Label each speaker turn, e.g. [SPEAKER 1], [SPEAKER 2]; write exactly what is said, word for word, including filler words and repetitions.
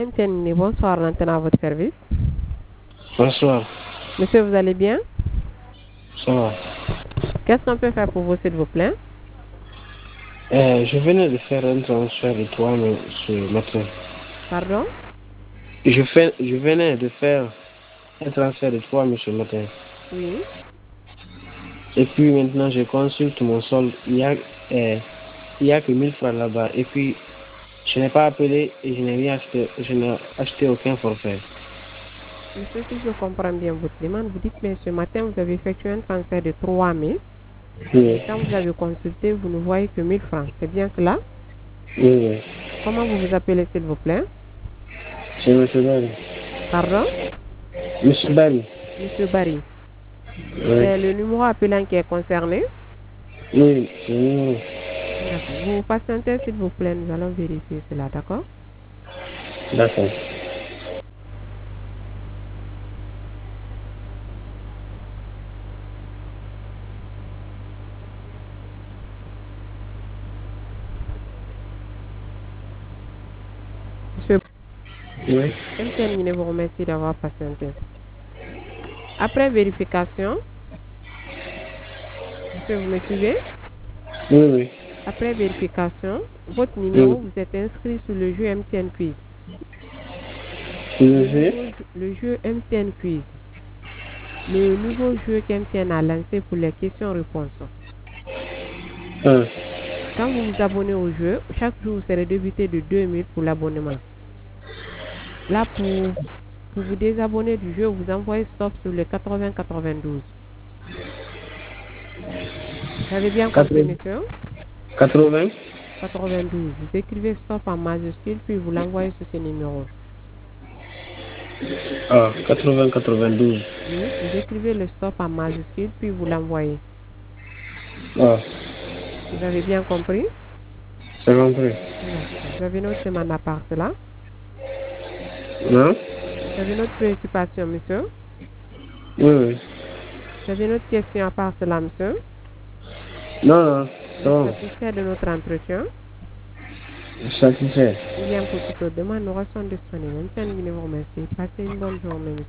[SPEAKER 1] Mtn, bonsoir, l'antenne à votre service.
[SPEAKER 2] Bonsoir.
[SPEAKER 1] Monsieur, vous allez bien?
[SPEAKER 2] Ça va.
[SPEAKER 1] Qu'est-ce qu'on peut faire pour vous, s'il vous plaît?
[SPEAKER 2] Euh, je venais de faire un transfert de trois mille ce matin.
[SPEAKER 1] Pardon?
[SPEAKER 2] Je, fais, je venais de faire un transfert de trois mille ce matin.
[SPEAKER 1] Oui.
[SPEAKER 2] Et puis maintenant, je consulte mon solde. Il n'y a, euh, il y a que mille francs là-bas. Et puis, je n'ai pas appelé et je n'ai rien acheté. Je n'ai acheté aucun forfait.
[SPEAKER 1] Monsieur, si je comprends bien votre demande, vous dites, mais ce matin, vous avez effectué un transfert de trois mille.
[SPEAKER 2] Oui,
[SPEAKER 1] Et quand vous avez consulté, vous ne voyez que mille francs. C'est bien cela?
[SPEAKER 2] oui, oui.
[SPEAKER 1] Comment vous vous appelez, s'il vous plaît?
[SPEAKER 2] C'est M. Barry.
[SPEAKER 1] Pardon?
[SPEAKER 2] M. Barry.
[SPEAKER 1] Monsieur Barry.
[SPEAKER 2] Oui,
[SPEAKER 1] C'est le numéro appelant qui est concerné?
[SPEAKER 2] oui, c'est numéro.
[SPEAKER 1] D'accord. Vous patientez, s'il vous plaît, nous allons vérifier cela, d'accord?
[SPEAKER 2] D'accord.
[SPEAKER 1] Monsieur
[SPEAKER 2] Oui,
[SPEAKER 1] M T N vous remercie d'avoir patienté. Après vérification, monsieur, vous me suivez?
[SPEAKER 2] oui, oui.
[SPEAKER 1] Après vérification, votre numéro,
[SPEAKER 2] Oui.
[SPEAKER 1] vous êtes inscrit sur le jeu M T N Quiz.
[SPEAKER 2] Le
[SPEAKER 1] Le,
[SPEAKER 2] jeu?
[SPEAKER 1] nouveau, jeu- le jeu M T N Quiz. Le nouveau jeu qu'M T N a lancé pour les questions-réponses.
[SPEAKER 2] Un.
[SPEAKER 1] Quand vous vous abonnez au jeu, chaque jour, vous serez débité de deux mille pour l'abonnement. Là, pour, pour vous désabonner du jeu, vous envoyez stop sur le quatre-vingts quatre-vingt-douze. Vous avez bien compris, monsieur?
[SPEAKER 2] quatre-vingts.
[SPEAKER 1] quatre-vingt-douze. Vous écrivez stop en majuscule, puis vous l'envoyez sur ce numéro.
[SPEAKER 2] Ah, quatre-vingts quatre-vingt-douze.
[SPEAKER 1] Oui, vous écrivez le stop en majuscule, puis vous l'envoyez.
[SPEAKER 2] Ah,
[SPEAKER 1] Vous avez bien compris?
[SPEAKER 2] c'est compris.
[SPEAKER 1] D'accord. Vous avez une autre demande à part cela?
[SPEAKER 2] Non?
[SPEAKER 1] Vous avez une autre préoccupation, monsieur?
[SPEAKER 2] Oui, oui.
[SPEAKER 1] Vous avez une autre question à part cela, monsieur?
[SPEAKER 2] Non, non,
[SPEAKER 1] Vous
[SPEAKER 2] c'est
[SPEAKER 1] êtes
[SPEAKER 2] bon.
[SPEAKER 1] satisfait de notre entretien?
[SPEAKER 2] Satisfait.
[SPEAKER 1] Ou bien pour toute autre demande, nous restons disponibles. Monsieur, nous vous remercie. Passez une bonne journée, monsieur.